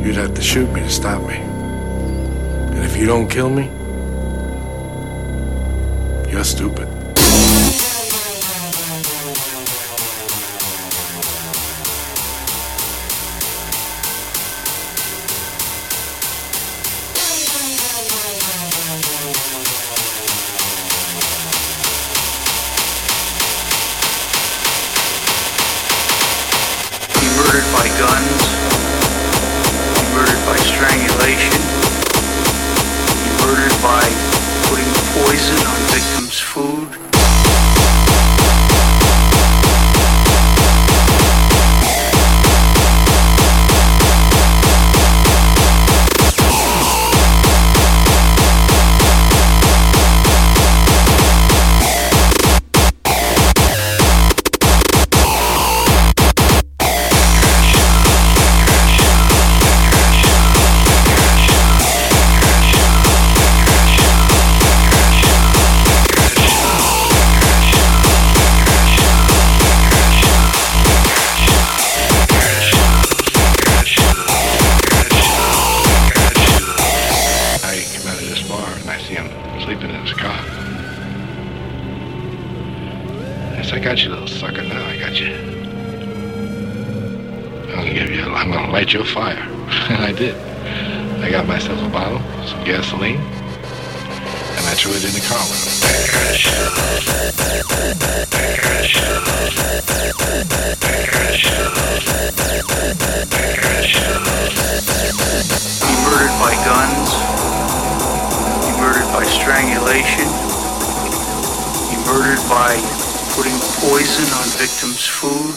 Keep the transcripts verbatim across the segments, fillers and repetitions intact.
you'd have to shoot me to stop me. And if you don't kill me, you're stupid. Murdered by guns, be murdered by strangulation, be murdered by putting poison on victims' food. I got you, little sucker. Now I got you. I'm gonna give you. I'm gonna light you a fire, and I did. I got myself a bottle, some gasoline, and I threw it in the car with him. Be murdered by guns. Be murdered by strangulation. Be murdered by putting poison on victims' food.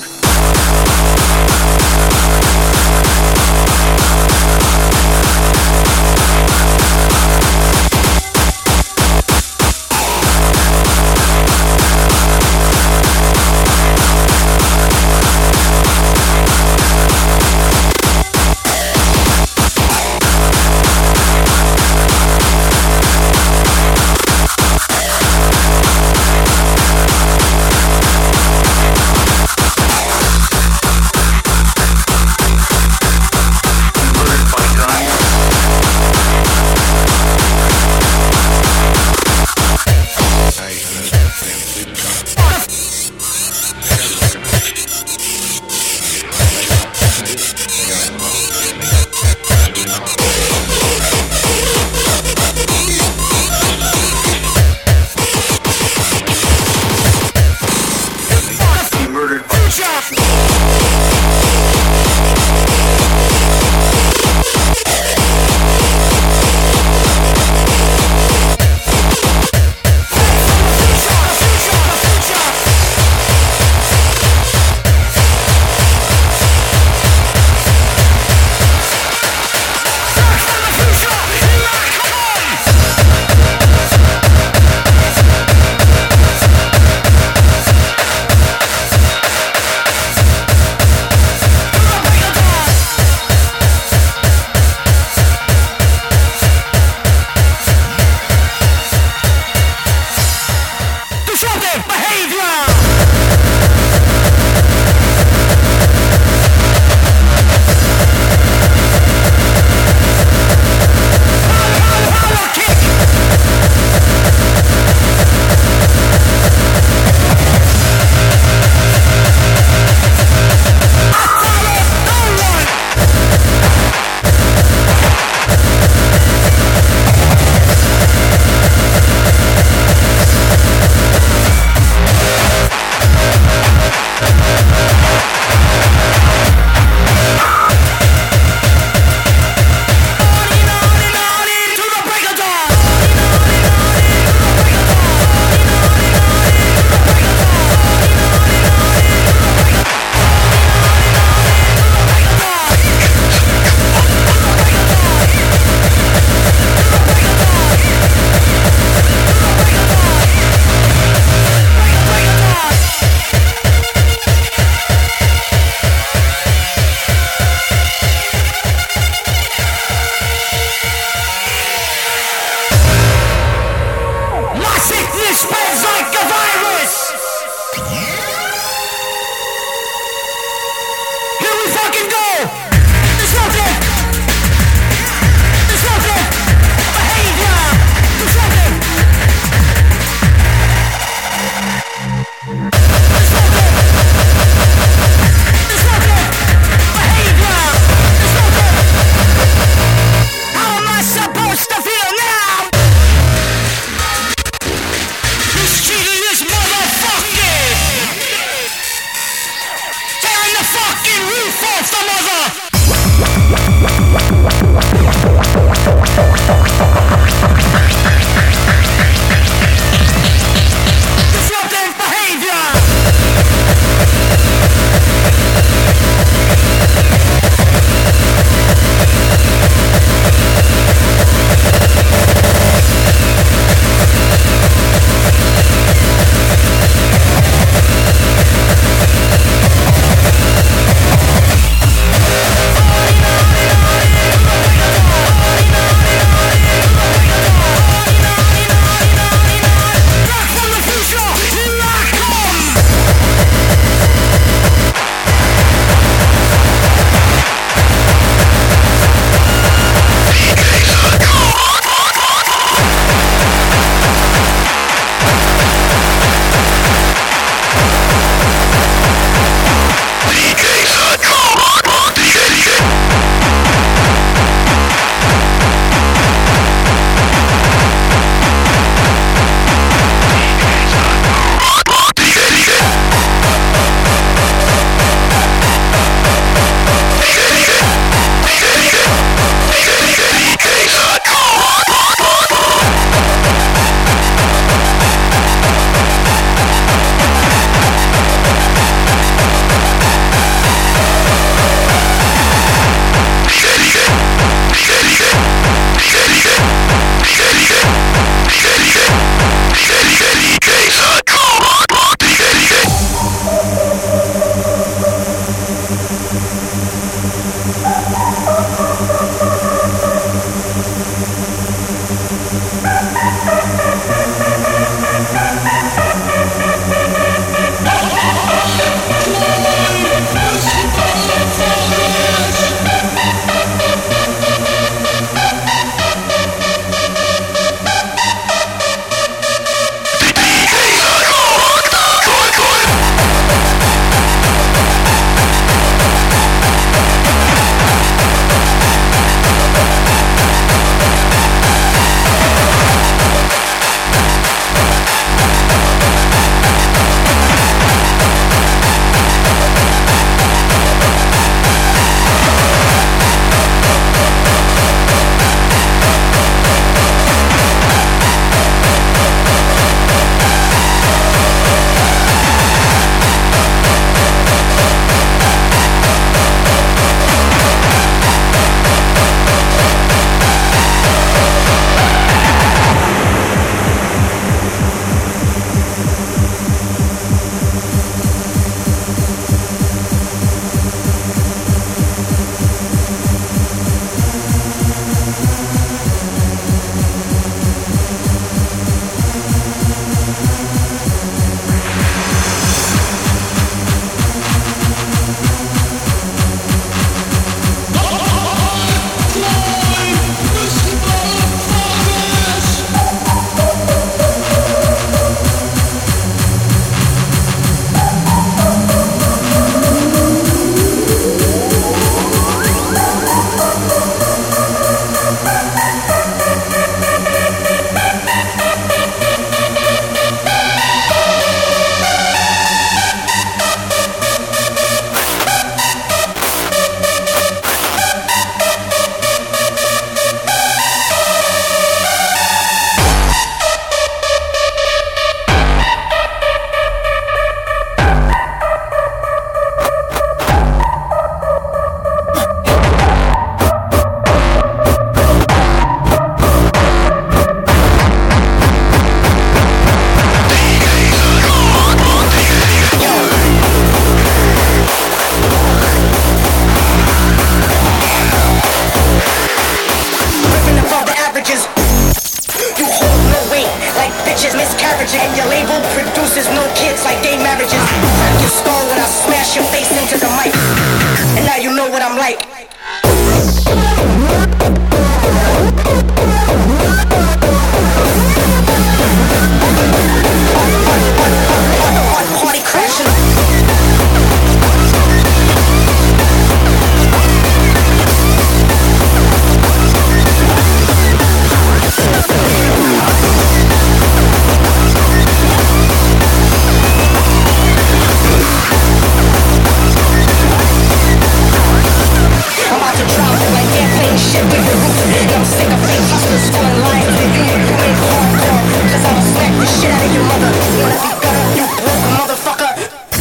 shit with the roof. And I'm sick of fake hustlers telling lies to you. You ain't hardcore, cause I'ma smack the shit out of your mother. When I be better, you broke motherfucker.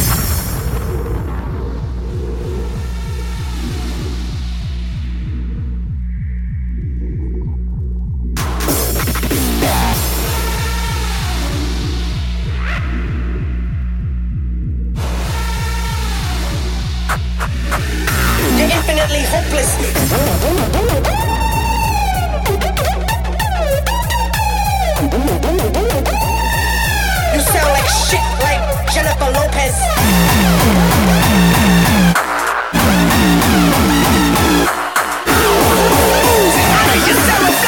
You're infinitely hopeless. You sound like shit, like Jennifer Lopez. You sound like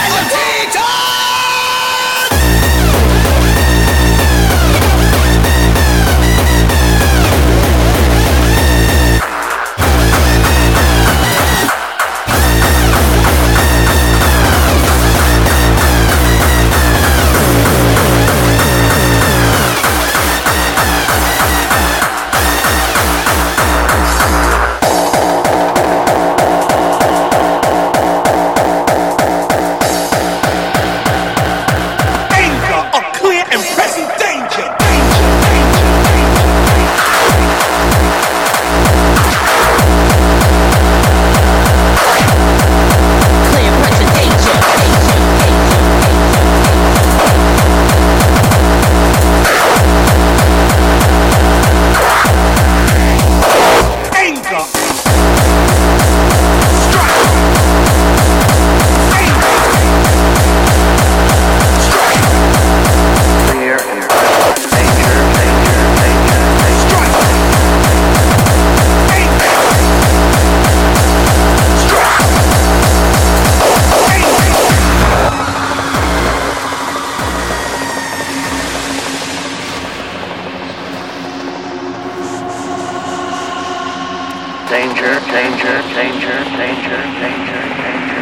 danger, danger, danger, danger, danger, danger.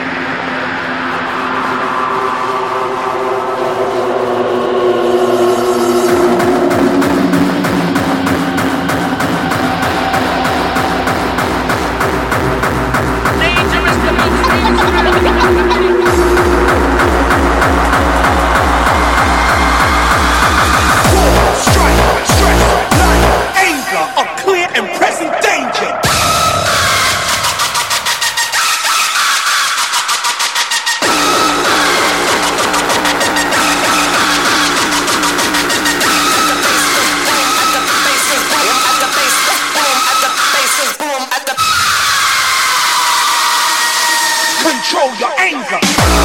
Control your anger.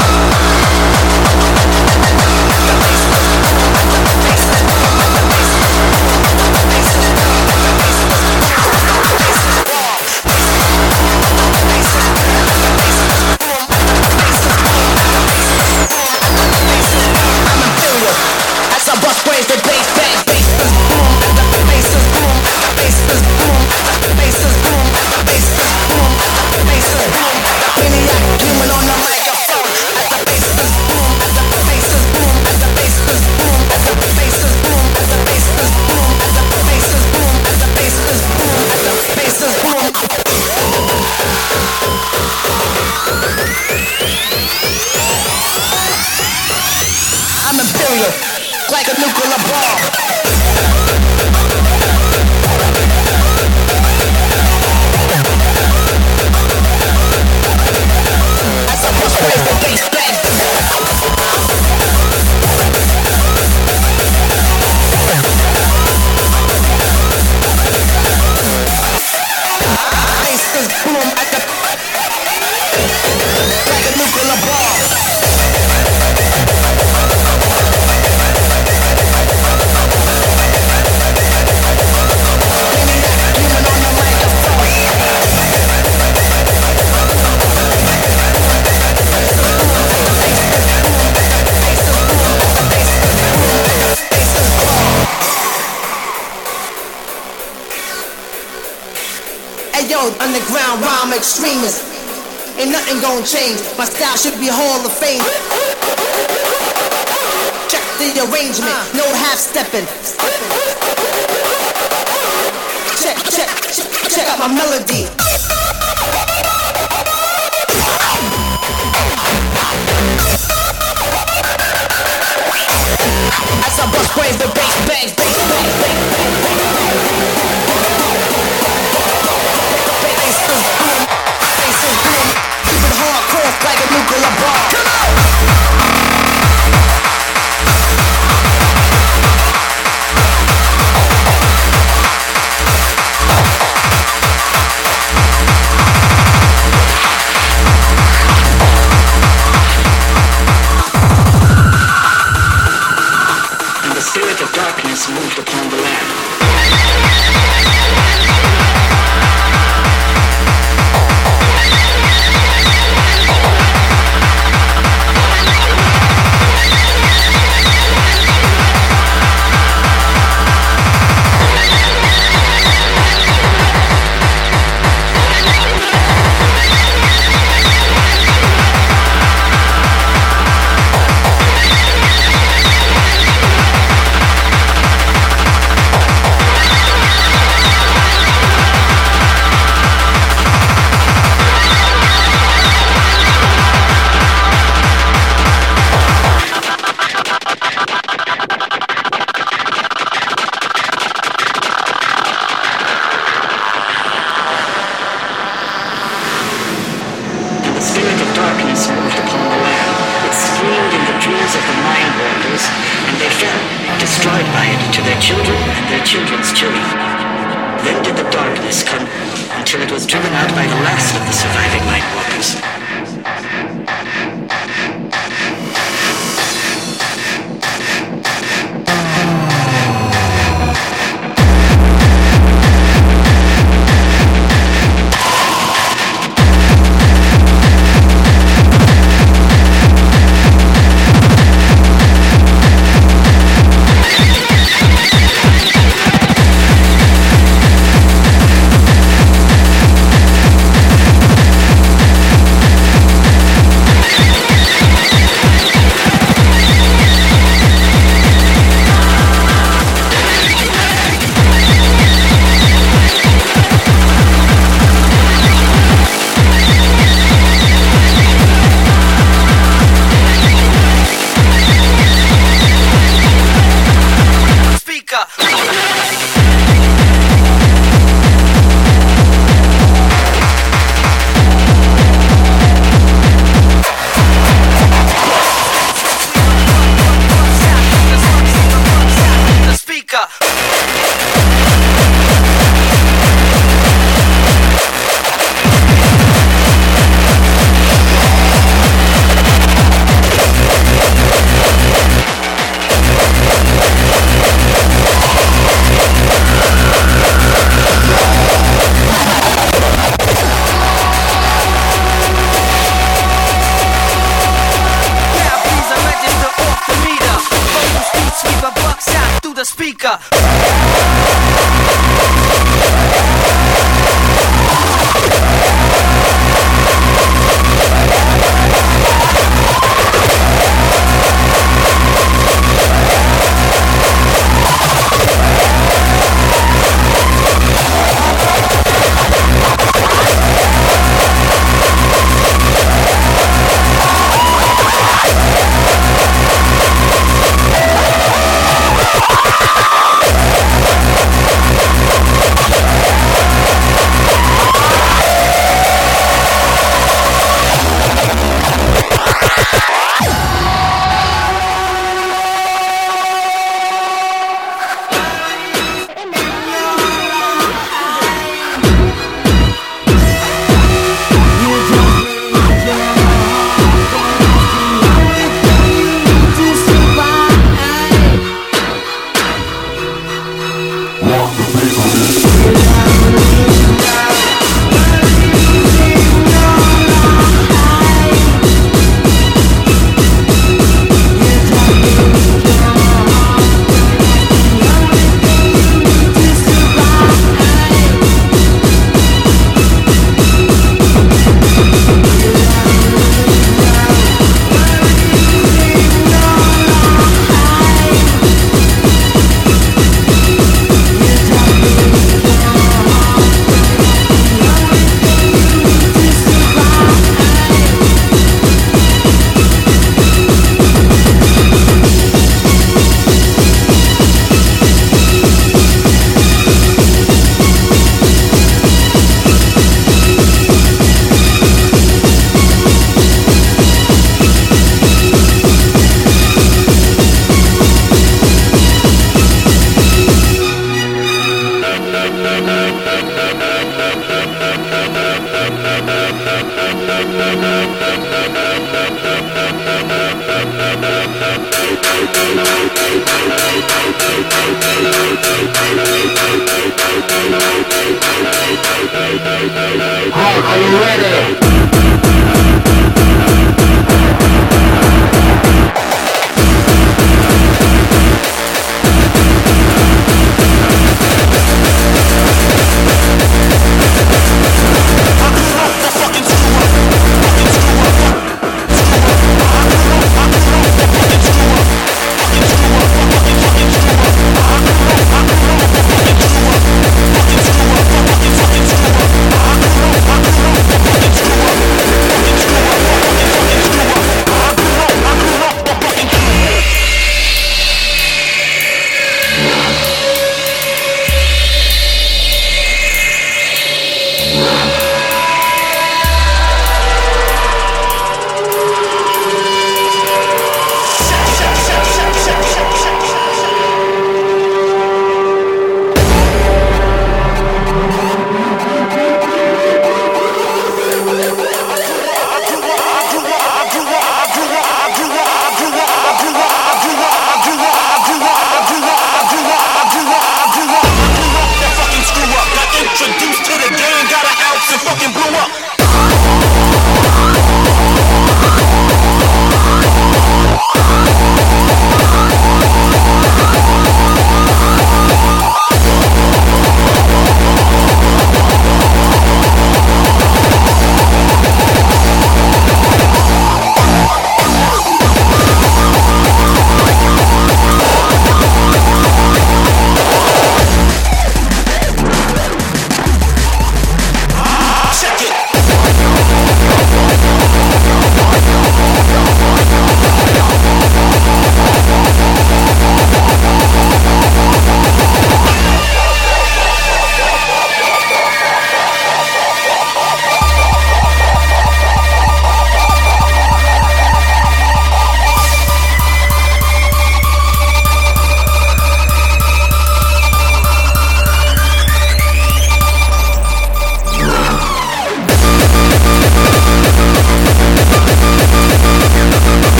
As I bust brains, the bass bang, bass is boom, the bass is boom, the bass is boom, the bass is boom, the bass is boom, the bass is boom. Maniac human on the microphone. As the bass is boom, as the bass is boom, as the bass is boom, as the bass is boom, as the bass is boom, as the bass is boom, as the bass is boom, as the bass is boom. I'm imperial, like a nuclear bomb. As I push away the bass bang. Bass is boom at the like a nuclear bomb. Ayo, underground rhyme extremist. Ain't nothing gon' change. My style should be Hall of Fame. Check the arrangement, no half stepping. Check, check, check, check out my melody. brains, the bass bangs, bass bangs, bass bangs, bass bangs, bass is boom, bass is boom. Keep it hardcore like a nuclear bomb. Come on! Moved upon the land. Are you ready?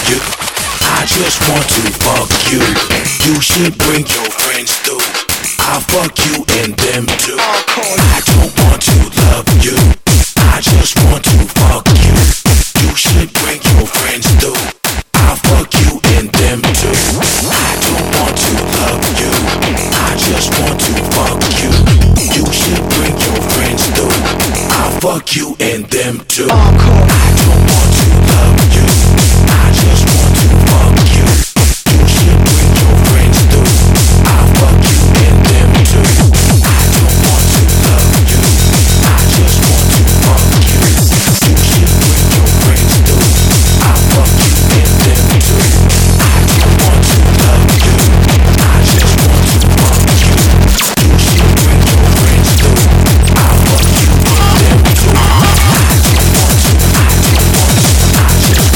you. I just want to fuck you. You should bring your friends through. I'll fuck you and them too. I don't want to love you. I just want to fuck you. You should bring your friends through. I'll fuck you and them too. I don't want to love you. I just want to fuck you. You should bring your friends through. I'll fuck you and them too. I don't want to love you. I just want to fuck you. You should bring your friends through. I'll fuck you and them too. I don't want to love you. I just want to fuck you. You should bring your friends through. I'll fuck you and them too. I don't want to love you. I just want to fuck you. You should bring your friends through. I'll fuck you and them too. I don't want to, I don't want to, I just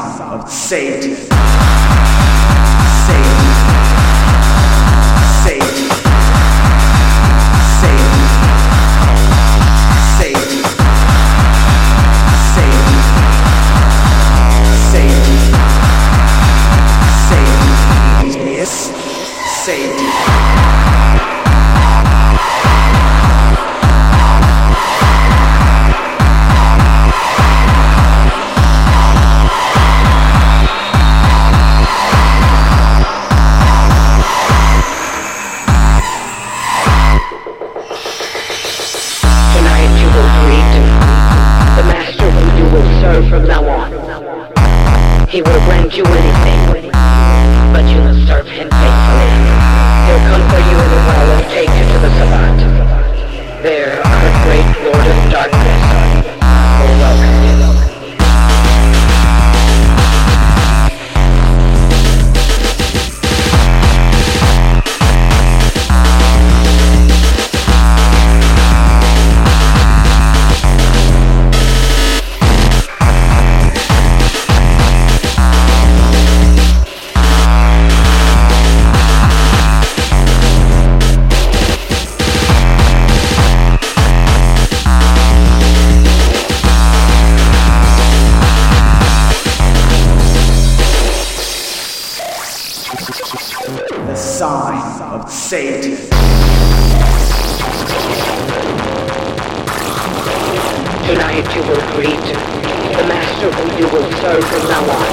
of Satan. Satan. Satan. Satan. Satan. Satan. Satan. Satan. Yes. Satan. From now on, he will grant you anything, but you must serve him faithfully. He'll come for you in the well and take you to the Sabbat. There, the great Lord of Darkness will welcome you. The sign of Satan. Tonight you will greet the master whom you will serve from now on.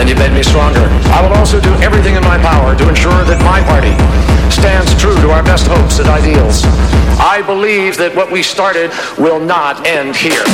and you made me stronger. I will also do everything in my power to ensure that my party stands true to our best hopes and ideals. I believe that what we started will not end here.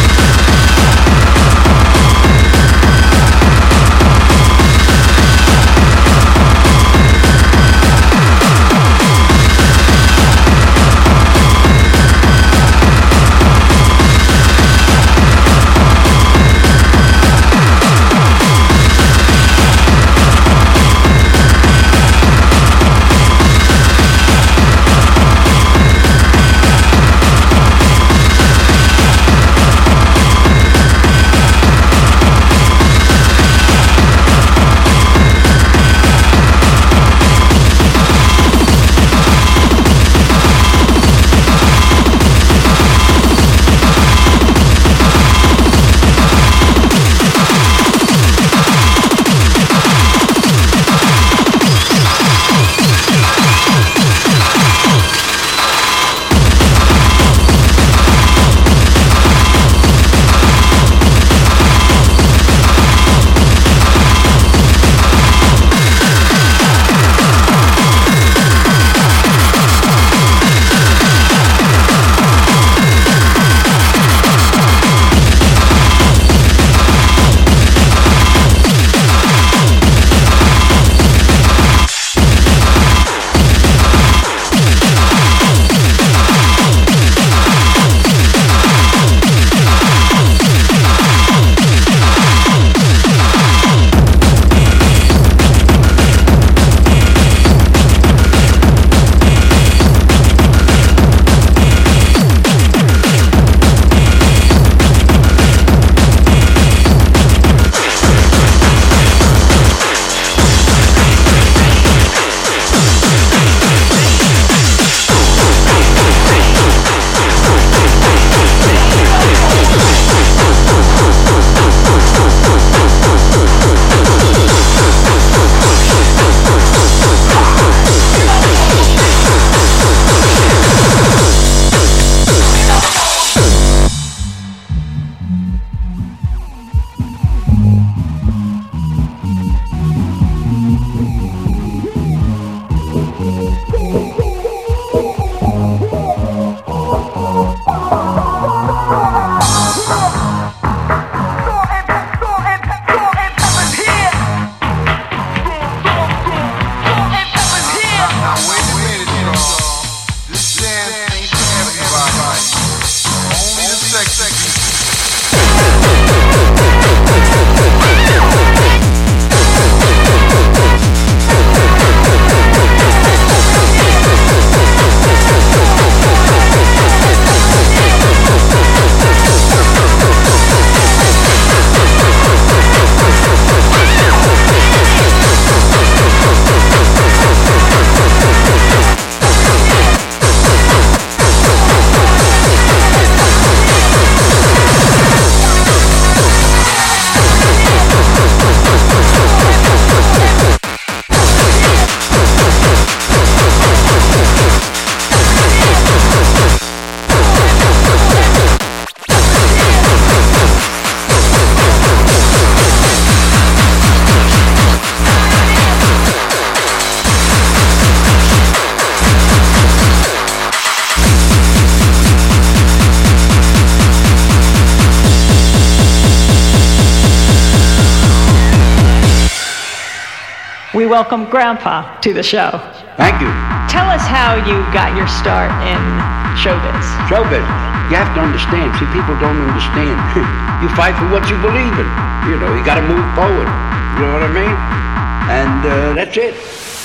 We welcome Grandpa to the show. Thank you. Tell us how you got your start in showbiz. Showbiz. You have to understand. See, people don't understand. You fight for what you believe in. You know, you got to move forward. You know what I mean? And uh, that's it.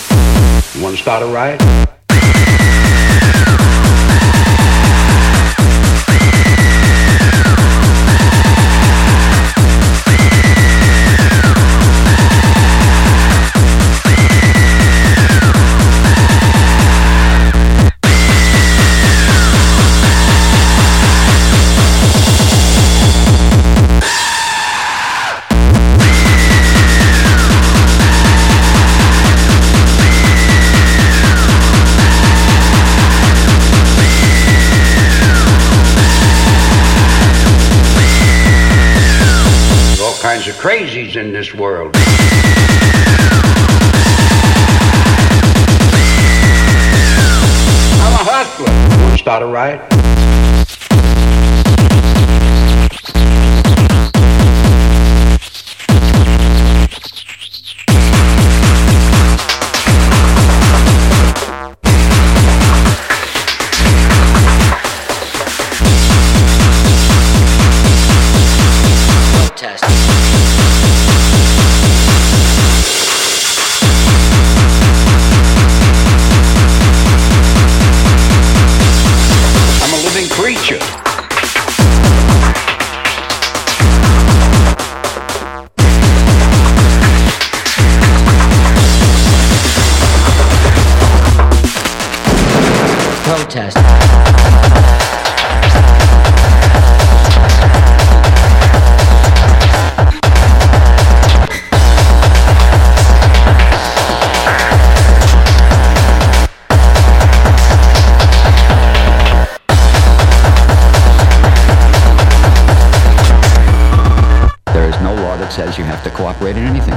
You want to start a riot? crazies in this world. I'm a hustler. Want to start a riot? Creature. Protest. Says you have to cooperate in anything.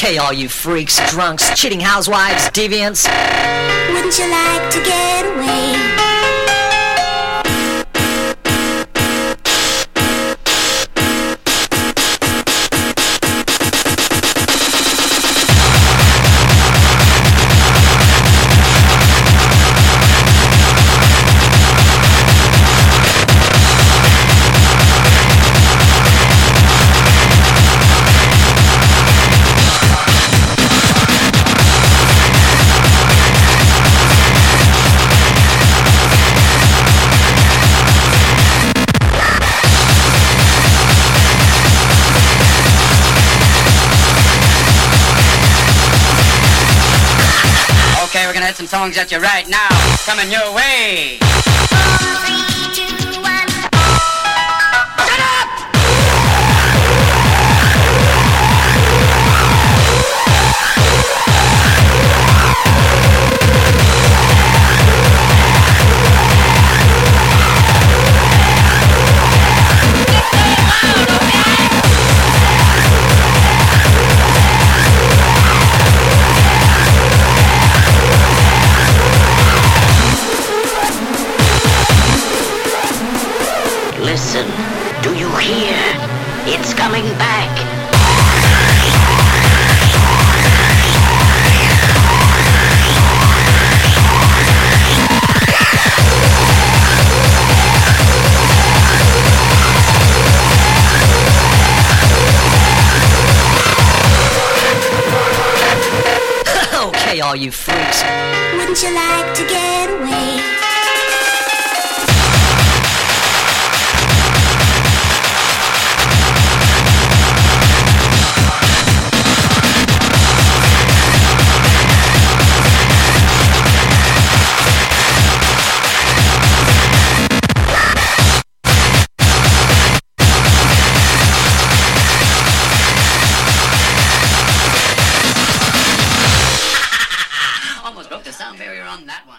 Okay, all you freaks, drunks, cheating housewives, deviants. Wouldn't you like to get away? Okay, we're gonna hit some songs at you right now. Coming your way. Listen, do you hear? It's coming back. Okay, all you freaks. Wouldn't you like to get